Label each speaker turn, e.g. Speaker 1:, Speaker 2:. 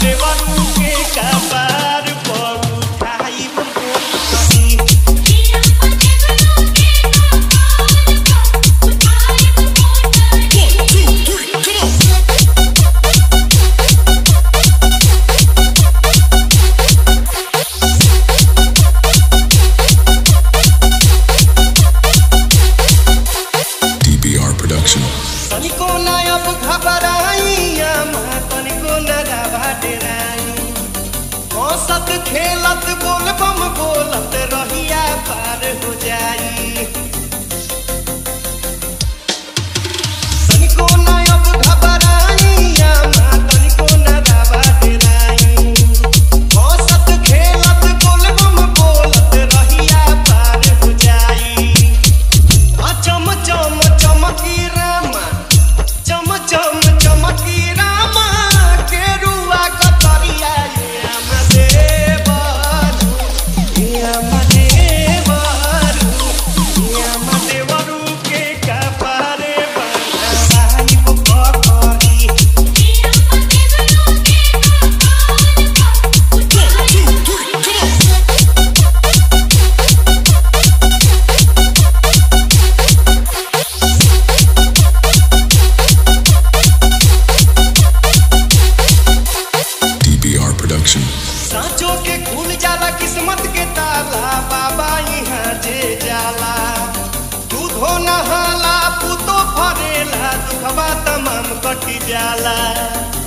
Speaker 1: देवरू के कपार पर उठाई
Speaker 2: DBR Production.
Speaker 1: तनिको ना अब घबराइया माँ तनिको ना घबराई हंसत खेलत बोल बम बोलत रहिया पार हो जाई तनिको ना अब घबराइया माँ तनिको ना घबराई हंसत खेलत बोल बम बोलत रहिया पार हो जाई चम चम चमकी रामा चम चम चमकी रामा के रुआ कतरिया ये देवरू के कपारे बनाई पकड़ी
Speaker 2: DBR Production.
Speaker 1: सांचो के खुल जाला किस्मत के ताला बाबा यहाँ जे जाला दूधो नहाला पुतो फरेला दुखबा तमाम कटी जाला